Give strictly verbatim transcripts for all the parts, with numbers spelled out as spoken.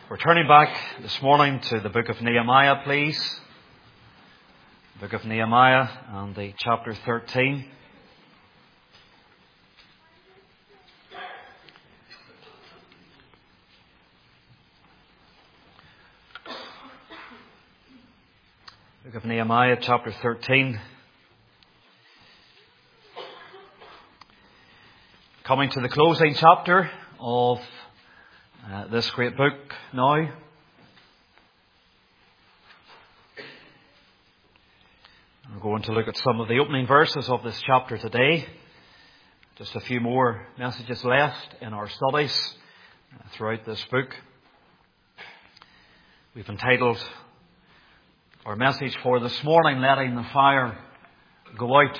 We're turning back this morning to the book of Nehemiah, please. Book of Nehemiah and the chapter thirteen. Book of Nehemiah, chapter thirteen. Coming to the closing chapter of uh, this great book now. We're going to look at some of the opening verses of this chapter today. Just a few more messages left in our studies uh, throughout this book. We've entitled our message for this morning, Letting the Fire Go Out.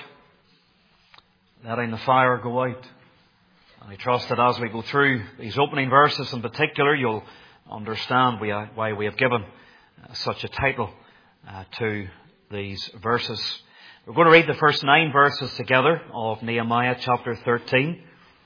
Letting the Fire Go Out. And I trust that as we go through these opening verses in particular, you'll understand why we have given such a title uh, to these verses. We're going to read the first nine verses together of Nehemiah chapter thirteen.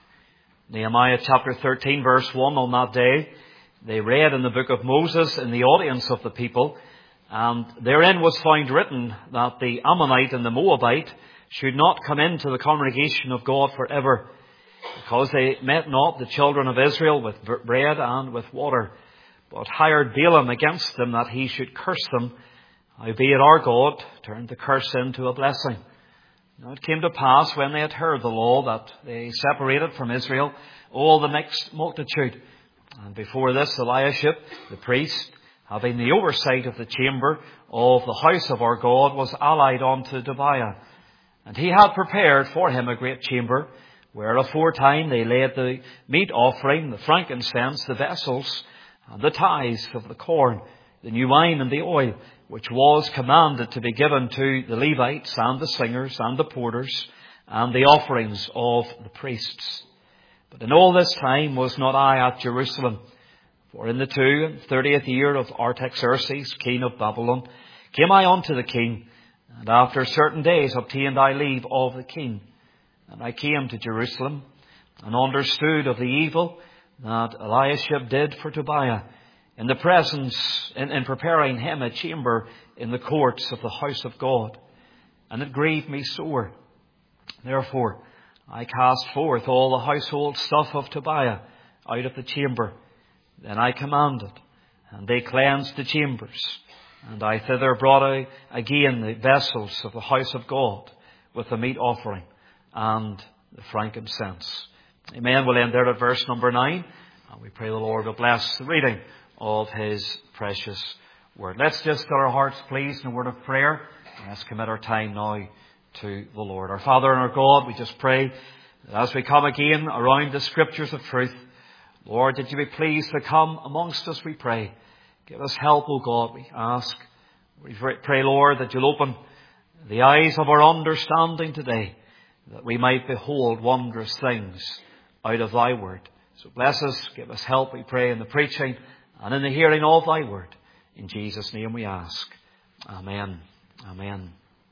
Nehemiah chapter thirteen, verse one. On that day, they read in the book of Moses in the audience of the people, and therein was found written that the Ammonite and the Moabite should not come into the congregation of God forever, because they met not the children of Israel with bread and with water, but hired Balaam against them that he should curse them. Howbeit our God turned the curse into a blessing. Now it came to pass, when they had heard the law, that they separated from Israel all the mixed multitude. And before this Eliashib, the priest, having the oversight of the chamber of the house of our God, was allied unto Tobiah. And he had prepared for him a great chamber, where aforetime they laid the meat offering, the frankincense, the vessels, and the tithes of the corn, the new wine and the oil, which was commanded to be given to the Levites and the singers and the porters, and the offerings of the priests. But in all this time was not I at Jerusalem, for in the two and thirtieth year of Artaxerxes, king of Babylon, came I unto the king, and after certain days obtained I leave of the king. And I came to Jerusalem, and understood of the evil that Eliashib did for Tobiah, in the presence, in, in preparing him a chamber in the courts of the house of God. And it grieved me sore. Therefore I cast forth all the household stuff of Tobiah out of the chamber. Then I commanded, and they cleansed the chambers. And I thither brought out again the vessels of the house of God, with the meat offering and the frankincense. Amen. We'll end there at verse number nine. And we pray the Lord will bless the reading of His precious word. Let's just get our hearts pleased in a word of prayer. And let's commit our time now to the Lord. Our Father and our God, we just pray that as we come again around the scriptures of truth, Lord, that you be pleased to come amongst us, we pray. Give us help, O God, we ask. We pray, Lord, that you'll open the eyes of our understanding today, that we might behold wondrous things out of thy word. So bless us, give us help, we pray, in the preaching and in the hearing of thy word. In Jesus' name we ask. Amen. Amen.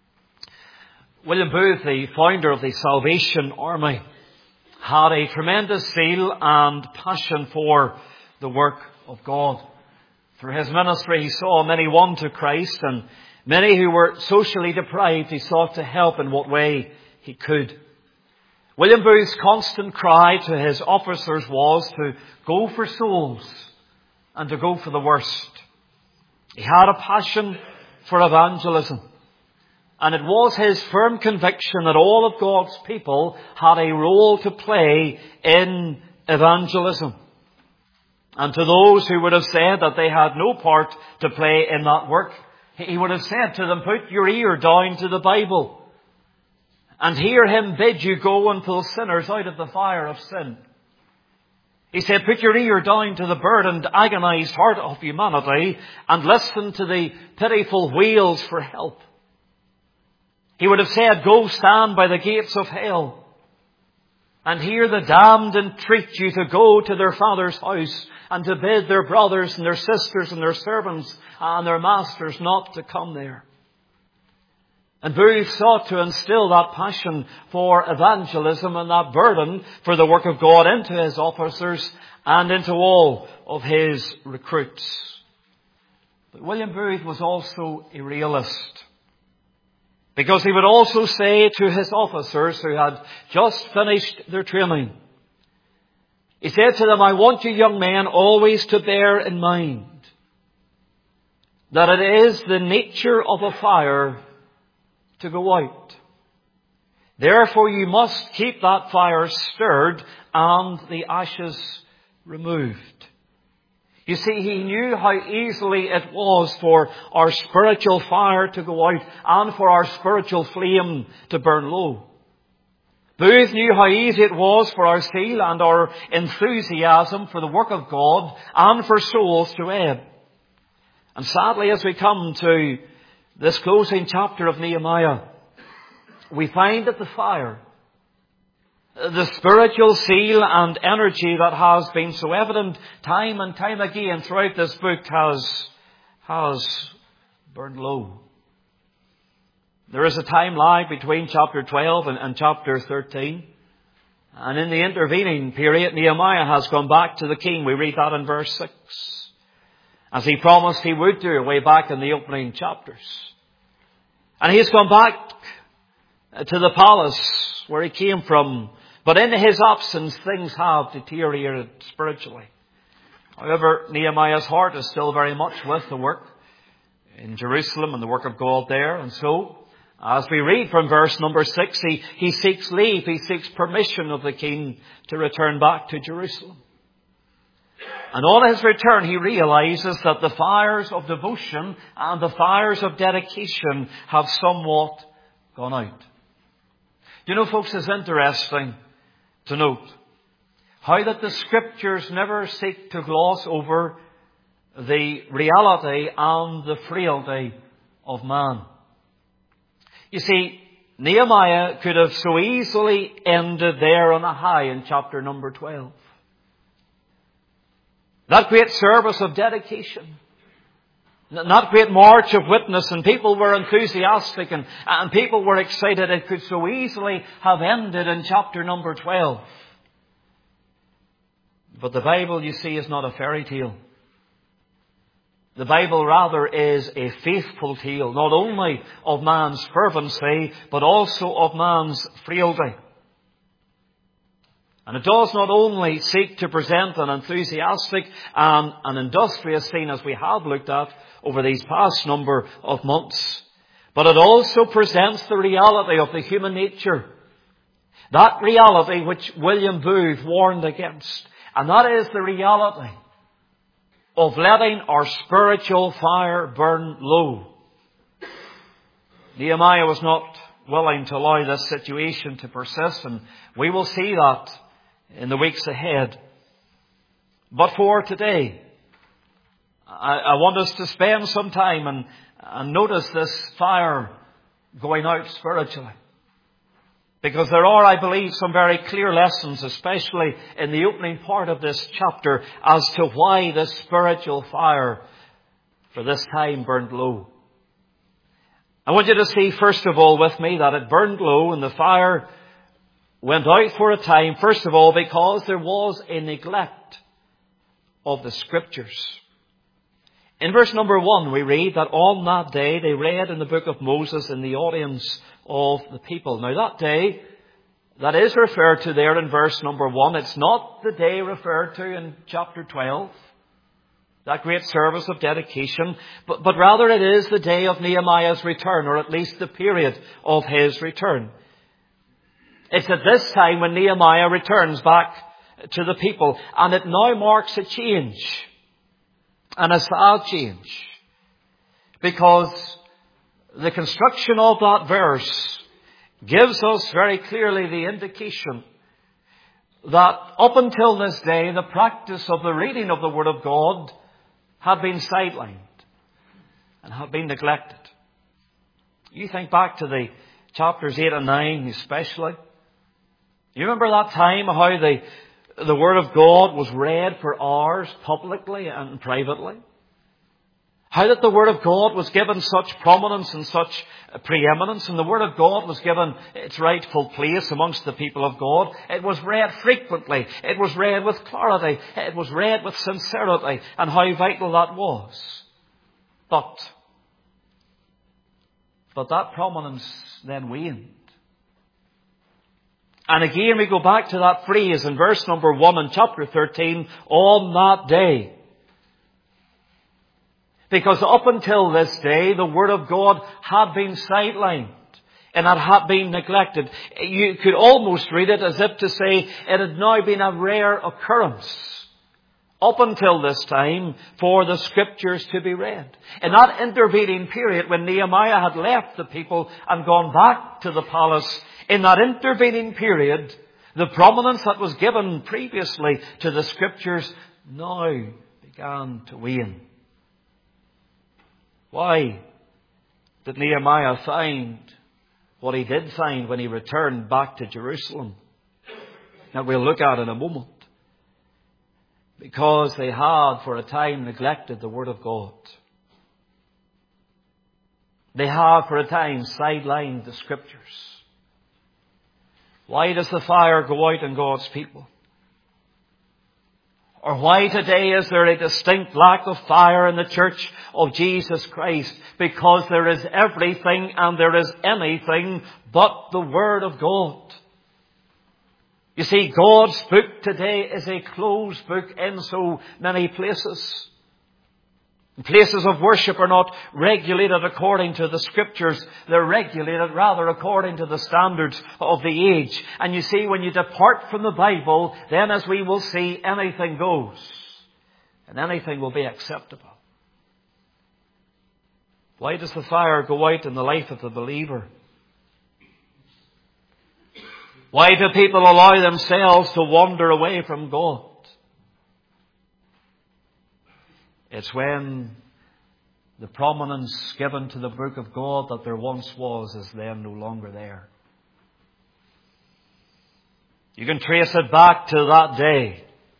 William Booth, the founder of the Salvation Army, had a tremendous zeal and passion for the work of God. Through his ministry he saw many won to Christ, and many who were socially deprived he sought to help in what way he could. William Booth's constant cry to his officers was to go for souls and to go for the worst. He had a passion for evangelism, and it was his firm conviction that all of God's people had a role to play in evangelism. And to those who would have said that they had no part to play in that work, he would have said to them, put your ear down to the Bible and hear him bid you go and pull sinners out of the fire of sin. He said, put your ear down to the burdened, agonized heart of humanity and listen to the pitiful wails for help. He would have said, go stand by the gates of hell and hear the damned entreat you to go to their Father's house and to bid their brothers and their sisters and their servants and their masters not to come there. And Booth sought to instill that passion for evangelism and that burden for the work of God into his officers and into all of his recruits. But William Booth was also a realist, because he would also say to his officers who had just finished their training, he said to them, I want you young men always to bear in mind that it is the nature of a fire to go out. Therefore you must keep that fire stirred and the ashes removed. You see, he knew how easily it was for our spiritual fire to go out and for our spiritual flame to burn low. Booth knew how easy it was for our zeal and our enthusiasm for the work of God and for souls to ebb. And sadly, as we come to this closing chapter of Nehemiah, we find that the fire, the spiritual zeal and energy that has been so evident time and time again throughout this book has, has burned low. There is a time lag between chapter twelve and, and chapter thirteen. And in the intervening period, Nehemiah has gone back to the king. We read that in verse six. As he promised he would do way back in the opening chapters. And he's gone back to the palace where he came from. But in his absence, things have deteriorated spiritually. However, Nehemiah's heart is still very much with the work in Jerusalem and the work of God there. And so, as we read from verse number six, he, he seeks leave, he seeks permission of the king to return back to Jerusalem. And on his return, he realizes that the fires of devotion and the fires of dedication have somewhat gone out. You know, folks, it's interesting to note how that the Scriptures never seek to gloss over the reality and the frailty of man. You see, Nehemiah could have so easily ended there on a high in chapter number twelve. That great service of dedication. That great march of witness, and people were enthusiastic and, and people were excited. It could so easily have ended in chapter number twelve. But the Bible, you see, is not a fairy tale. The Bible rather is a faithful tale, not only of man's fervency, but also of man's frailty. And it does not only seek to present an enthusiastic and an industrious scene as we have looked at over these past number of months, but it also presents the reality of the human nature. That reality which William Booth warned against. And that is the reality of letting our spiritual fire burn low. Nehemiah was not willing to allow this situation to persist, and we will see that in the weeks ahead. But for today, I, I want us to spend some time and, and notice this fire going out spiritually. Because there are, I believe, some very clear lessons, especially in the opening part of this chapter, as to why this spiritual fire for this time burned low. I want you to see, first of all, with me, that it burned low and the fire went out for a time, first of all, because there was a neglect of the Scriptures. In verse number one, we read that on that day they read in the book of Moses in the audience of the people. Now that day that is referred to there in verse number one, it's not the day referred to in chapter twelve, that great service of dedication, but, but rather it is the day of Nehemiah's return, or at least the period of his return. It's at this time when Nehemiah returns back to the people, and it now marks a change, and a sad change, because the construction of that verse gives us very clearly the indication that up until this day, the practice of the reading of the Word of God had been sidelined and had been neglected. You think back to the chapters eight and nine especially. You remember that time how the, the Word of God was read for hours publicly and privately? How that the Word of God was given such prominence and such preeminence, and the Word of God was given its rightful place amongst the people of God. It was read frequently. It was read with clarity. It was read with sincerity, and how vital that was. But, but that prominence then waned. And again we go back to that phrase in verse number one in chapter thirteen, on that day. Because up until this day, the Word of God had been sidelined and it had been neglected. You could almost read it as if to say it had now been a rare occurrence up until this time for the Scriptures to be read. In that intervening period when Nehemiah had left the people and gone back to the palace, in that intervening period, the prominence that was given previously to the Scriptures now began to wane. Why did Nehemiah find what he did find when he returned back to Jerusalem? That we'll look at in a moment. Because they had for a time neglected the Word of God. They had for a time sidelined the Scriptures. Why does the fire go out in God's people? Or why today is there a distinct lack of fire in the church of Jesus Christ? Because there is everything and there is anything but the Word of God. You see, God's book today is a closed book in so many places. Places of worship are not regulated according to the Scriptures. They're regulated rather according to the standards of the age. And you see, when you depart from the Bible, then as we will see, anything goes. And anything will be acceptable. Why does the fire go out in the life of the believer? Why do people allow themselves to wander away from God? It's when the prominence given to the book of God that there once was is then no longer there. You can trace it back to that day.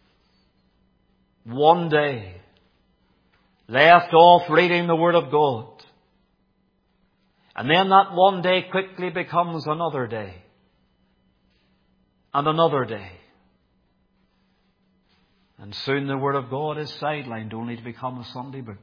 One day. Left off reading the Word of God. And then that one day quickly becomes another day. And another day. And soon the Word of God is sidelined only to become a Sunday book.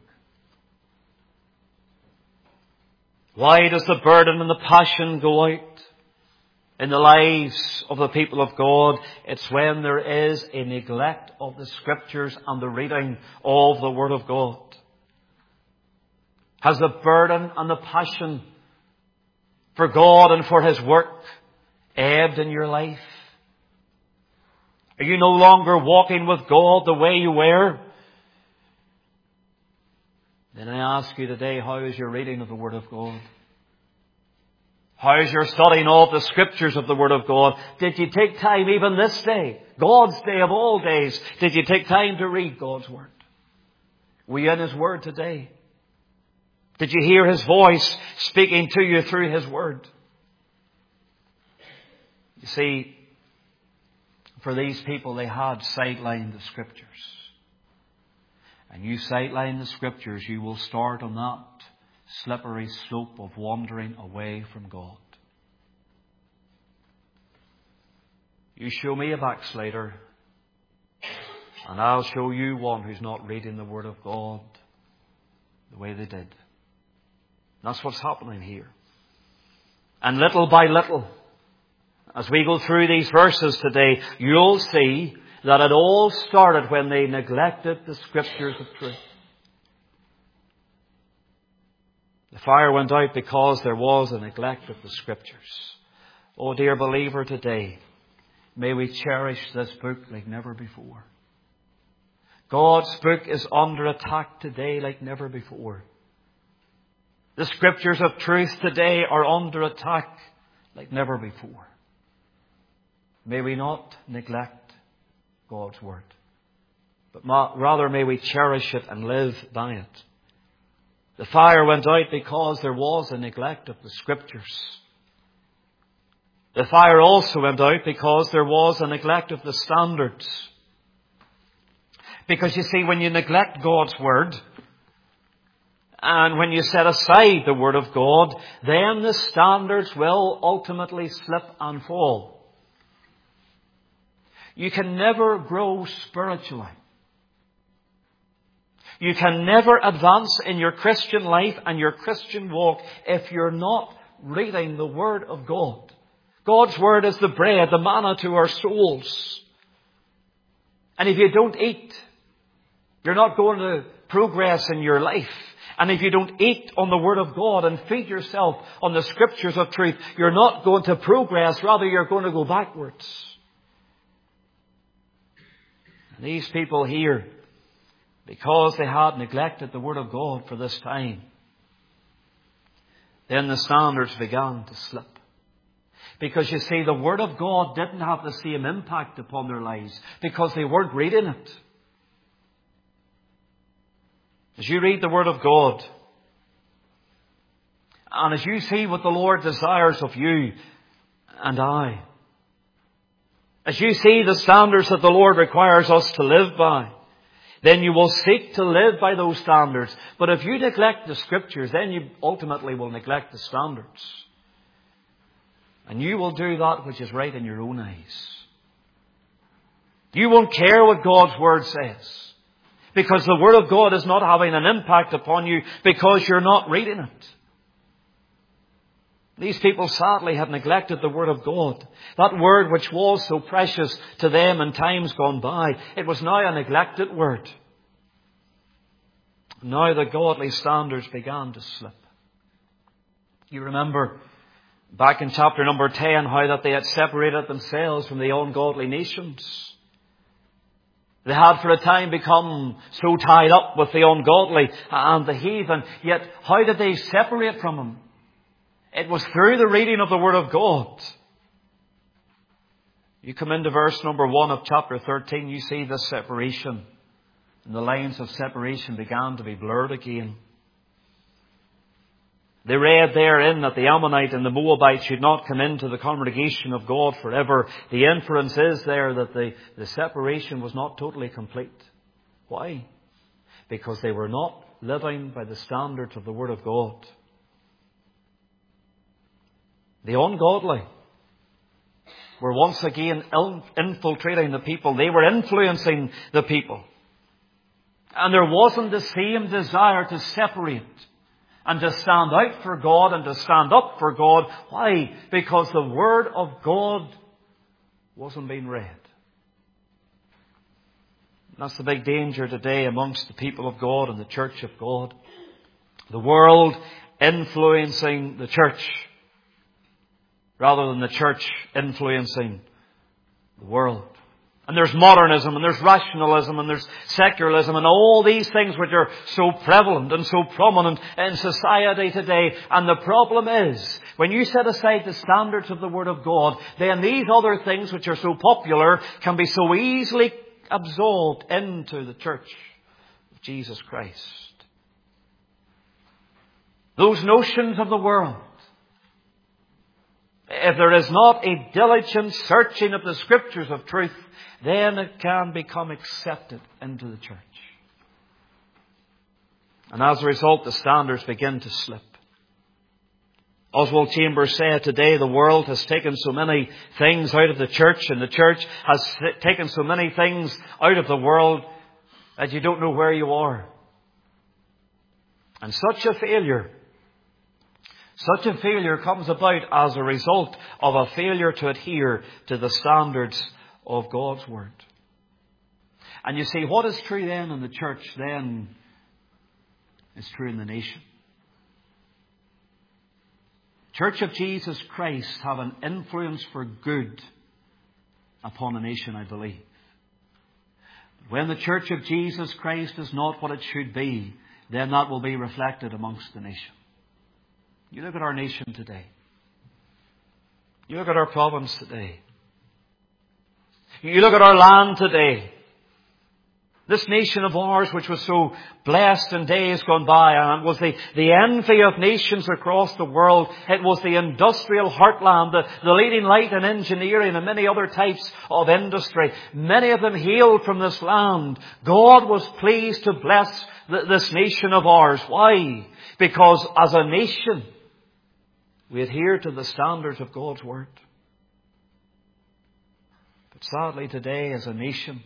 Why does the burden and the passion go out in the lives of the people of God? It's when there is a neglect of the Scriptures and the reading of the Word of God. Has the burden and the passion for God and for His work ebbed in your life? Are you no longer walking with God the way you were? Then I ask you today, how is your reading of the Word of God? How is your studying of the Scriptures of the Word of God? Did you take time even this day, God's day of all days, did you take time to read God's Word? Were you in His Word today? Did you hear His voice speaking to you through His Word? You see, for these people, they had sidelined the Scriptures. And you sideline the Scriptures, you will start on that slippery slope of wandering away from God. You show me a backslider, and I'll show you one who's not reading the Word of God the way they did. That's what's happening here. And little by little, as we go through these verses today, you'll see that it all started when they neglected the Scriptures of truth. The fire went out because there was a neglect of the Scriptures. Oh, dear believer, today, may we cherish this book like never before. God's book is under attack today like never before. The Scriptures of truth today are under attack like never before. May we not neglect God's Word, but rather may we cherish it and live by it. The fire went out because there was a neglect of the Scriptures. The fire also went out because there was a neglect of the standards. Because you see, when you neglect God's Word, And when you set aside the Word of God, then the standards will ultimately slip and fall. You can never grow spiritually. You can never advance in your Christian life and your Christian walk if you're not reading the Word of God. God's Word is the bread, the manna to our souls. And if you don't eat, you're not going to progress in your life. And if you don't eat on the Word of God and feed yourself on the Scriptures of truth, you're not going to progress. Rather, you're going to go backwards. And these people here, because they had neglected the Word of God for this time, then the standards began to slip. Because you see, the Word of God didn't have the same impact upon their lives because they weren't reading it. As you read the Word of God, and as you see what the Lord desires of you and I, as you see the standards that the Lord requires us to live by, then you will seek to live by those standards. But if you neglect the Scriptures, then you ultimately will neglect the standards. And you will do that which is right in your own eyes. You won't care what God's Word says. Because the Word of God is not having an impact upon you because you're not reading it. These people sadly have neglected the Word of God. That Word which was so precious to them in times gone by, it was now a neglected Word. Now the godly standards began to slip. You remember back in chapter number ten how that they had separated themselves from the ungodly nations. They had for a time become so tied up with the ungodly and the heathen. Yet how did they separate from them? It was through the reading of the Word of God. You come into verse number one of chapter thirteen, you see this separation. And the lines of separation began to be blurred again. They read therein that the Ammonite and the Moabite should not come into the congregation of God forever. The inference is there that the, the separation was not totally complete. Why? Because they were not living by the standards of the Word of God. The ungodly were once again infiltrating the people. They were influencing the people. And there wasn't the same desire to separate and to stand out for God and to stand up for God. Why? Because the Word of God wasn't being read. And that's the big danger today amongst the people of God and the church of God. The world influencing the church rather than the church influencing the world. And there's modernism, and there's rationalism, and there's secularism, and all these things which are so prevalent and so prominent in society today. And the problem is, when you set aside the standards of the Word of God, then these other things which are so popular can be so easily absorbed into the church of Jesus Christ. Those notions of the world, if there is not a diligent searching of the Scriptures of truth, then it can become accepted into the church. And as a result, the standards begin to slip. Oswald Chambers said today the world has taken so many things out of the church, and the church has taken so many things out of the world that you don't know where you are. And such a failure, such a failure comes about as a result of a failure to adhere to the standards of God's Word. And you see, what is true then in the church then is true in the nation. Church of Jesus Christ have an influence for good upon a nation, I believe. When the Church of Jesus Christ is not what it should be, then that will be reflected amongst the nation. You look at our nation today. You look at our province today. You look at our land today. This nation of ours, which was so blessed in days gone by, and was the, the envy of nations across the world. It was the industrial heartland, the, the leading light in engineering and many other types of industry. Many of them hailed from this land. God was pleased to bless th- this nation of ours. Why? Because as a nation, we adhere to the standards of God's Word. But sadly today, as a nation,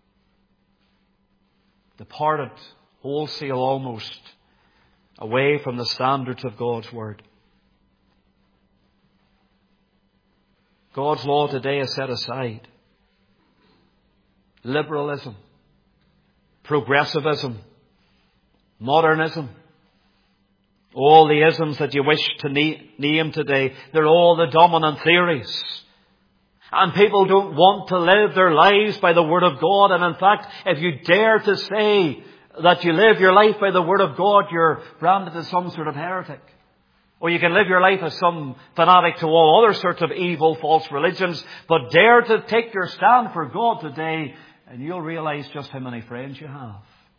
departed wholesale almost away from the standards of God's Word. God's law today is set aside. Liberalism, progressivism, modernism, all the isms that you wish to name today, they're all the dominant theories. And people don't want to live their lives by the Word of God. And in fact, if you dare to say that you live your life by the Word of God, you're branded as some sort of heretic. Or you can live your life as some fanatic to all other sorts of evil, false religions. But dare to take your stand for God today, and you'll realize just how many friends you have.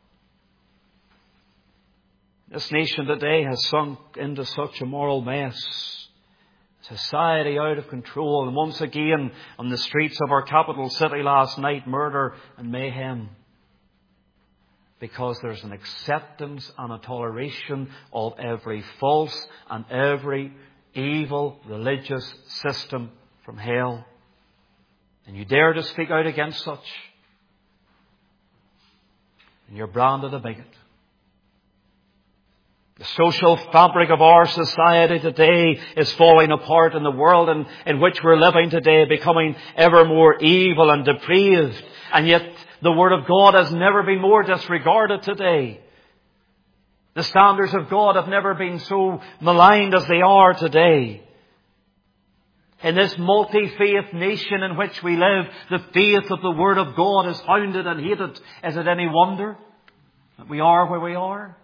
This nation today has sunk into such a moral mess. Society out of control. And once again, on the streets of our capital city last night, murder and mayhem. Because there's an acceptance and a toleration of every false and every evil religious system from hell. And you dare to speak out against such, and you're branded a bigot. The social fabric of our society today is falling apart, in the world in, in which we're living today, becoming ever more evil and depraved. And yet the Word of God has never been more disregarded today. The standards of God have never been so maligned as they are today. In this multi-faith nation in which we live, the faith of the Word of God is hounded and hated. Is it any wonder that we are where we are?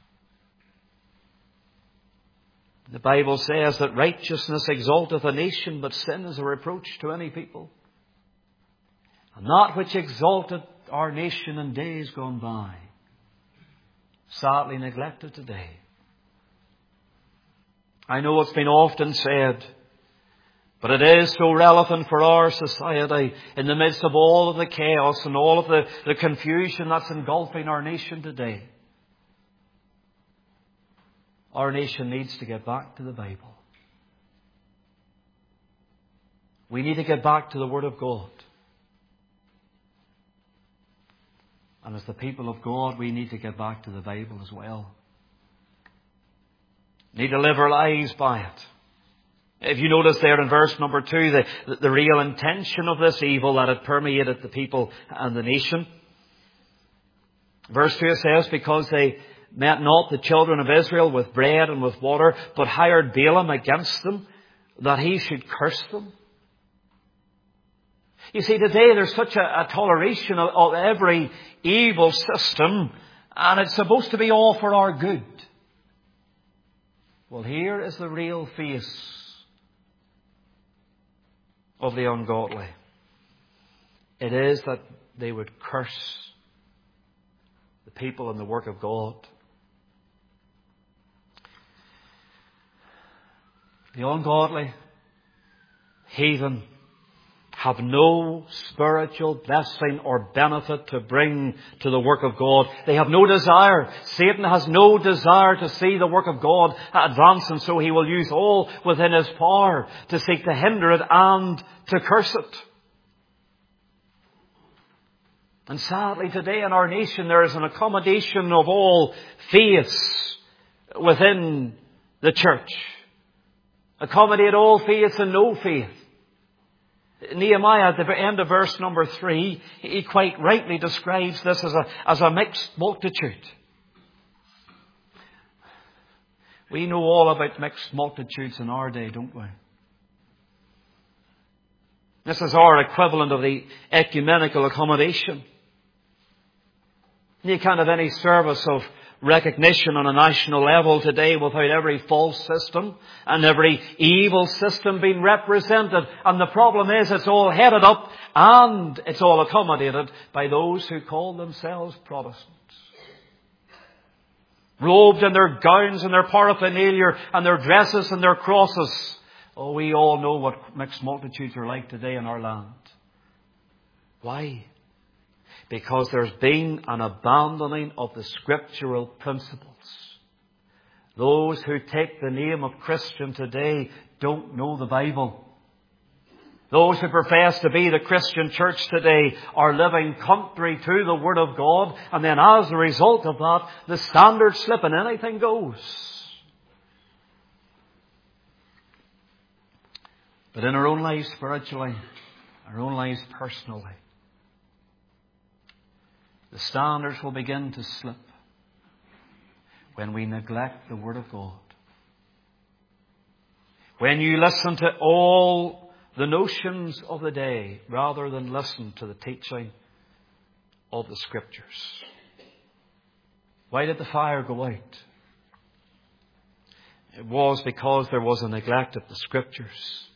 The Bible says that righteousness exalteth a nation, but sin is a reproach to any people. And that which exalted our nation in days gone by, sadly neglected today. I know it's been often said, but it is so relevant for our society in the midst of all of the chaos and all of the, the confusion that's engulfing our nation today. Our nation needs to get back to the Bible. We need to get back to the Word of God. And as the people of God, we need to get back to the Bible as well. Need to live our lives by it. If you notice there in verse number two, the, the real intention of this evil that had permeated the people and the nation. Verse two says, because they met not the children of Israel with bread and with water, but hired Balaam against them, that he should curse them. You see, today there's such a, a toleration of, of every evil system, and it's supposed to be all for our good. Well, here is the real face of the ungodly. It is that they would curse the people and the work of God. The ungodly, heathen, have no spiritual blessing or benefit to bring to the work of God. They have no desire. Satan has no desire to see the work of God advance, and so he will use all within his power to seek to hinder it and to curse it. And sadly today in our nation there is an accommodation of all faiths within the church. Accommodate all faiths and no faith. Nehemiah, at the end of verse number three, he quite rightly describes this as a, as a mixed multitude. We know all about mixed multitudes in our day, don't we? This is our equivalent of the ecumenical accommodation. You can't have any service of recognition on a national level today without every false system and every evil system being represented. And the problem is it's all headed up and it's all accommodated by those who call themselves Protestants. Robed in their gowns and their paraphernalia and their dresses and their crosses. Oh, we all know what mixed multitudes are like today in our land. Why? Because there's been an abandoning of the scriptural principles. Those who take the name of Christian today don't know the Bible. Those who profess to be the Christian church today are living contrary to the Word of God, and then as a result of that, the standards slip and anything goes. But in our own lives spiritually, our own lives personally, the standards will begin to slip when we neglect the Word of God. When you listen to all the notions of the day rather than listen to the teaching of the Scriptures. Why did the fire go out? It was because there was a neglect of the Scriptures.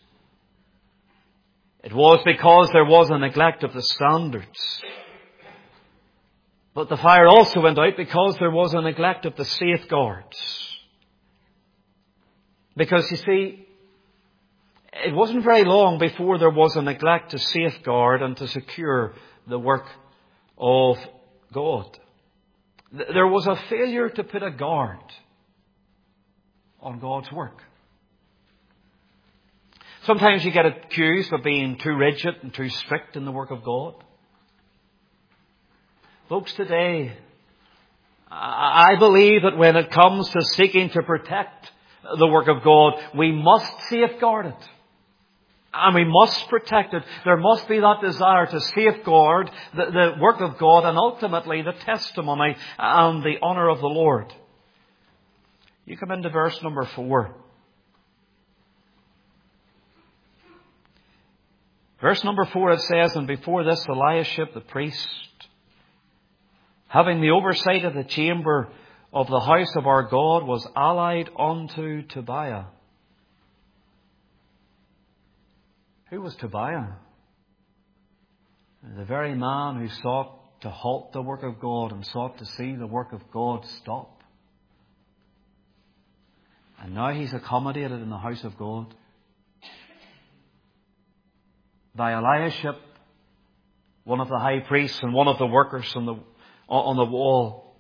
It was because there was a neglect of the standards. But the fire also went out because there was a neglect of the safeguards. Because you see, it wasn't very long before there was a neglect to safeguard and to secure the work of God. There was a failure to put a guard on God's work. Sometimes you get accused of being too rigid and too strict in the work of God. Folks, today, I believe that when it comes to seeking to protect the work of God, we must safeguard it. And we must protect it. There must be that desire to safeguard the, the work of God and ultimately the testimony and the honour of the Lord. You come into verse number four. Verse number four, it says, "And before this Eliashib the priest, having the oversight of the chamber of the house of our God, was allied unto Tobiah." Who was Tobiah? The very man who sought to halt the work of God and sought to see the work of God stop. And now he's accommodated in the house of God by Eliashib, one of the high priests and one of the workers on the, on the wall.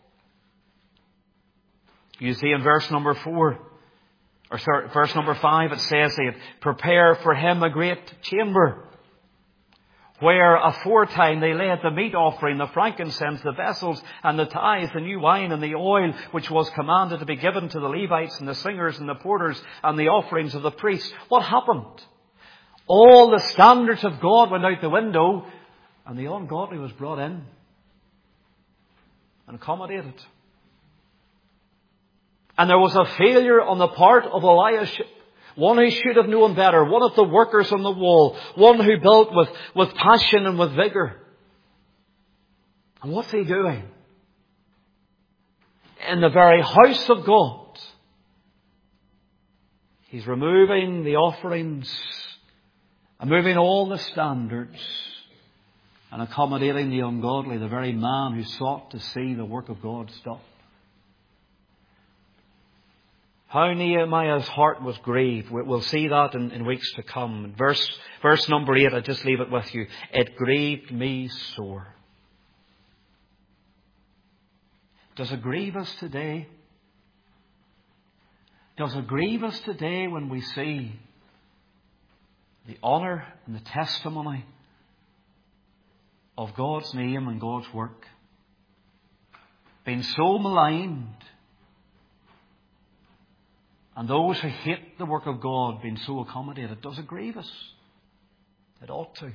You see in verse number four, or sorry, verse number five, it says here, "Prepare for him a great chamber, where aforetime they laid the meat offering, the frankincense, the vessels, and the tithes, the new wine, and the oil, which was commanded to be given to the Levites, and the singers, and the porters, and the offerings of the priests." What happened? All the standards of God went out the window, and the ungodly was brought in and accommodated. And there was a failure on the part of Eliashib, one who should have known better, one of the workers on the wall, one who built with, with passion and with vigour. And what's he doing? In the very house of God, he's removing the offerings and moving all the standards and accommodating the ungodly, the very man who sought to see the work of God stop. How Nehemiah's heart was grieved. We'll see that in, in weeks to come. Verse, verse number eight, I'll just leave it with you. "It grieved me sore." Does it grieve us today? Does it grieve us today when we see the honour and the testimony of God's name and God's work being so maligned, and those who hate the work of God being so accommodated? Does it grieve us? It ought to.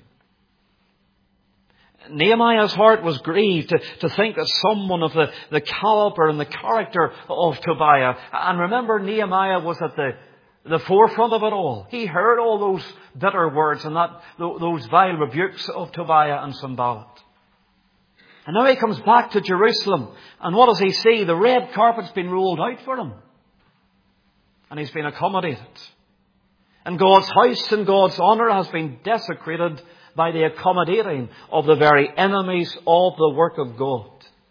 Nehemiah's heart was grieved to, to think that someone of the, the caliber and the character of Tobiah, and remember, Nehemiah was at the, the forefront of it all. He heard all those bitter words and that those vile rebukes of Tobiah and Sanballat. And now he comes back to Jerusalem. And what does he see? The red carpet's been rolled out for him. And he's been accommodated. And God's house and God's honour has been desecrated by the accommodating of the very enemies of the work of God.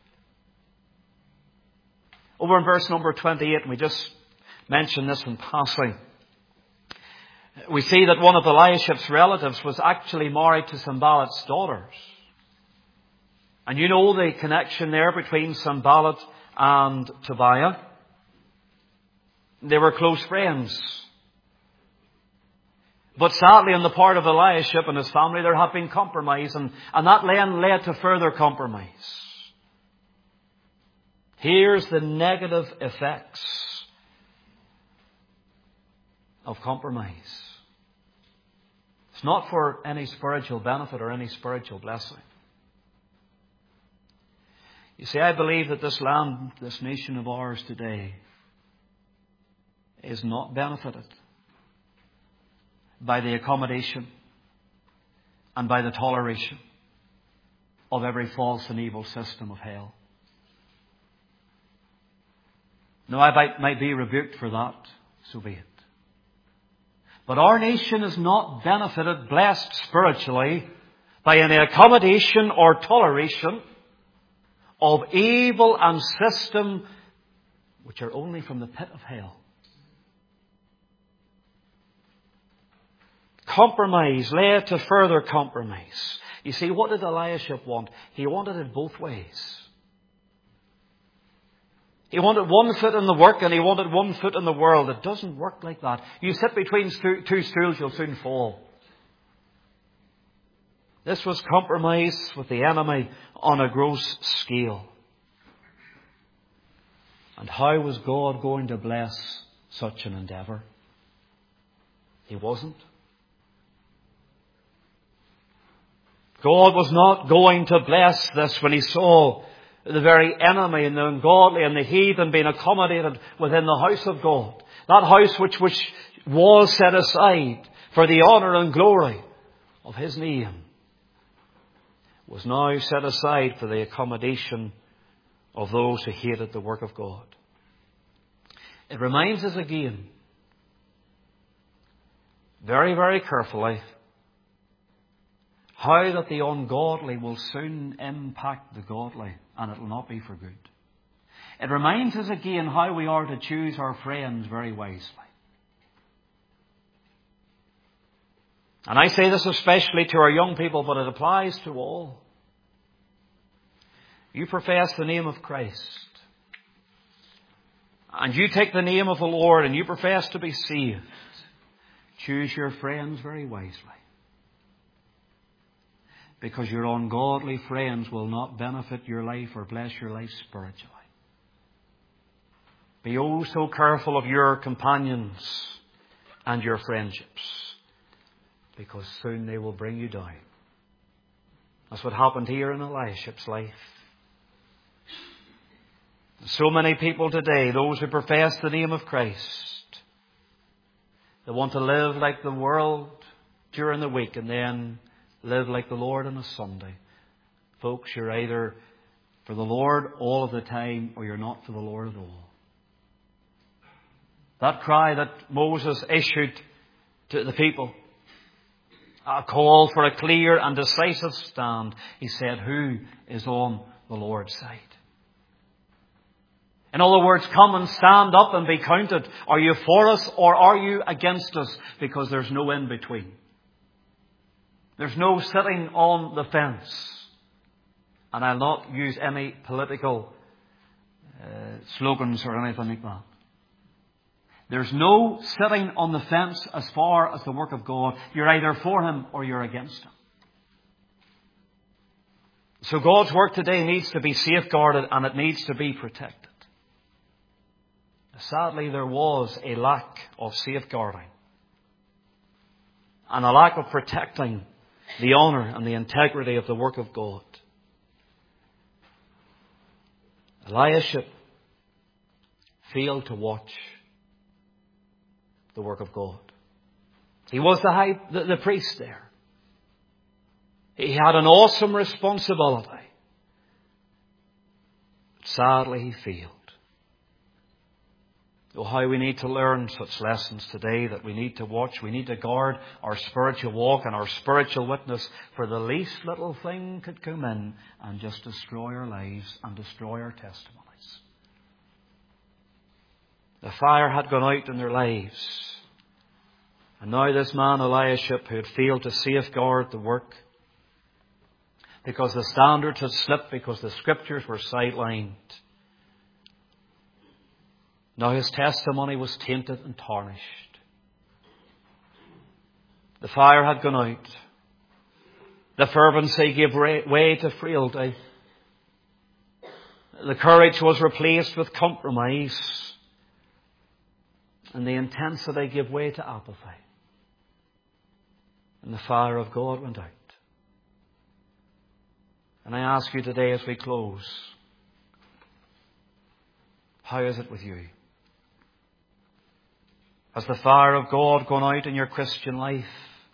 Over in verse number twenty-eight, and we just mentioned this in passing, we see that one of Eliashib's relatives was actually married to Sanballat's daughters. And you know the connection there between Sanballat and Tobiah. They were close friends. But sadly, on the part of Eliashib and his family, there had been compromise, and, and that then led to further compromise. Here's the negative effects of compromise. It's not for any spiritual benefit or any spiritual blessing. You see, I believe that this land, this nation of ours today, is not benefited by the accommodation and by the toleration of every false and evil system of hell. Now, I might, might be rebuked for that, so be it. But our nation is not benefited, blessed spiritually, by any accommodation or toleration of evil and system which are only from the pit of hell. Compromise led to further compromise. You see, what did Eliashib want? He wanted it both ways. He wanted one foot in the work and he wanted one foot in the world. It doesn't work like that. You sit between stu- two stools, you'll soon fall. This was compromise with the enemy on a gross scale. And how was God going to bless such an endeavour? He wasn't. God was not going to bless this when he saw the very enemy and the ungodly and the heathen being accommodated within the house of God. That house which, which was set aside for the honour and glory of his name was now set aside for the accommodation of those who hated the work of God. It reminds us again, very, very carefully, how that the ungodly will soon impact the godly, and it will not be for good. It reminds us again how we are to choose our friends very wisely. And I say this especially to our young people, but it applies to all. You profess the name of Christ, and you take the name of the Lord, and you profess to be saved. Choose your friends very wisely. Because your ungodly friends will not benefit your life or bless your life spiritually. Be oh so careful of your companions and your friendships, because soon they will bring you down. That's what happened here in Eliashib's life. So many people today, those who profess the name of Christ, they want to live like the world during the week and then live like the Lord on a Sunday. Folks, you're either for the Lord all of the time or you're not for the Lord at all. That cry that Moses issued to the people, a call for a clear and decisive stand. He said, who is on the Lord's side? In other words, come and stand up and be counted. Are you for us or are you against us? Because there's no in between. There's no sitting on the fence. And I'll not use any political uh, slogans or anything like that. There's no sitting on the fence as far as the work of God. You're either for him or you're against him. So God's work today needs to be safeguarded and it needs to be protected. Sadly, there was a lack of safeguarding and a lack of protecting the honour and the integrity of the work of God. Eliashib failed to watch the work of God. He was the high, the, the priest there. He had an awesome responsibility Sadly, he failed. Oh, how we need to learn such lessons today, that we need to watch, we need to guard our spiritual walk and our spiritual witness, for the least little thing could come in and just destroy our lives and destroy our testimonies. The fire had gone out in their lives. And now this man Eliashib, who had failed to safeguard the work, because the standards had slipped, because the scriptures were sidelined, now his testimony was tainted and tarnished. The fire had gone out. The fervency gave way to frailty. The courage was replaced with compromise. And the intensity gave way to apathy. And the fire of God went out. And I ask you today as we close, how is it with you? Has the fire of God gone out in your Christian life?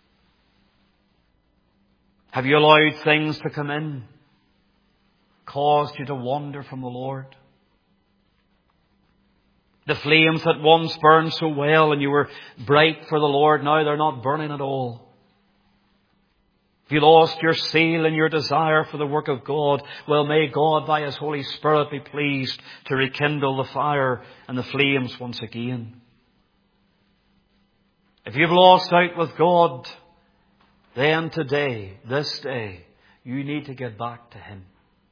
Have you allowed things to come in, caused you to wander from the Lord? The flames that once burned so well and you were bright for the Lord, now they're not burning at all. Have you lost your zeal and your desire for the work of God? Well, may God by His Holy Spirit be pleased to rekindle the fire and the flames once again. If you've lost out with God, then today, this day, you need to get back to Him.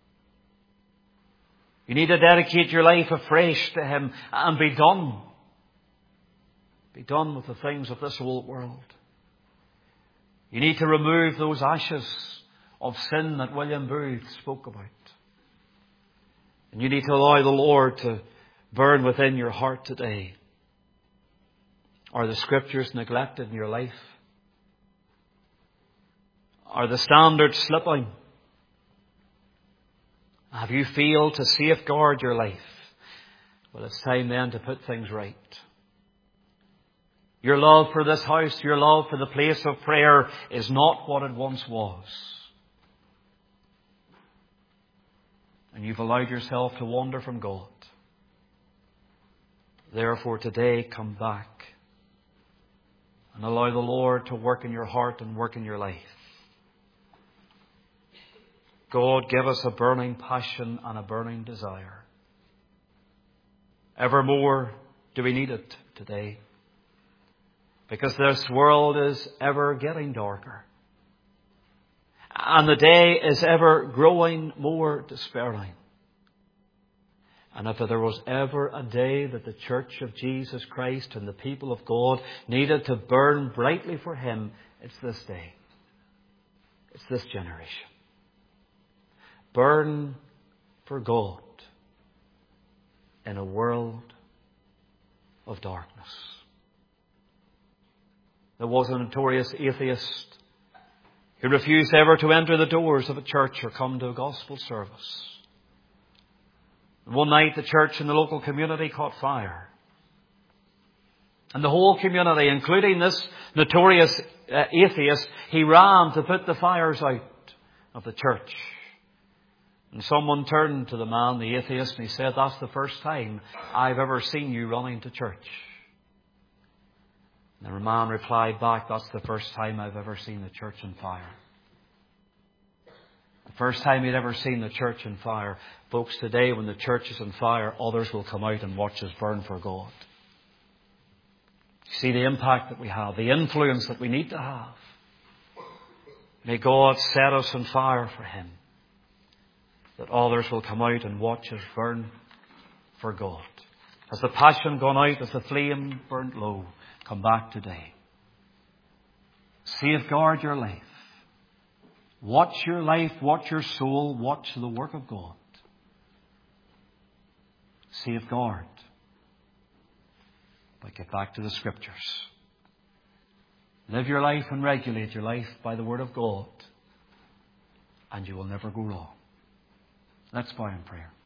You need to dedicate your life afresh to Him and be done. Be done with the things of this old world. You need to remove those ashes of sin that William Booth spoke about. And you need to allow the Lord to burn within your heart today. Are the scriptures neglected in your life? Are the standards slipping? Have you failed to safeguard your life? Well, it's time then to put things right. Your love for this house, your love for the place of prayer is not what it once was. And you've allowed yourself to wander from God. Therefore, today, come back and allow the Lord to work in your heart and work in your life. God, give us a burning passion and a burning desire. Evermore do we need it today. Because this world is ever getting darker. And the day is ever growing more despairing. And if there was ever a day that the Church of Jesus Christ and the people of God needed to burn brightly for Him, it's this day. It's this generation. Burn for God in a world of darkness. There was a notorious atheist who refused ever to enter the doors of a church or come to a gospel service. One night the church and the local community caught fire. And the whole community, including this notorious uh, atheist, he ran to put the fires out of the church. And someone turned to the man, the atheist, and he said, "That's the first time I've ever seen you running to church." And the man replied back, "That's the first time I've ever seen the church on fire." The first time he'd ever seen the church on fire. Folks, today when the church is on fire, others will come out and watch us burn for God. You see the impact that we have, the influence that we need to have. May God set us on fire for Him, that others will come out and watch us burn for God. Has the passion gone out? Has the flame burnt low? Come back today. Safeguard your life. Watch your life, watch your soul, watch the work of God. Safeguard. But get back to the Scriptures. Live your life and regulate your life by the Word of God, and you will never go wrong. Let's bow in prayer.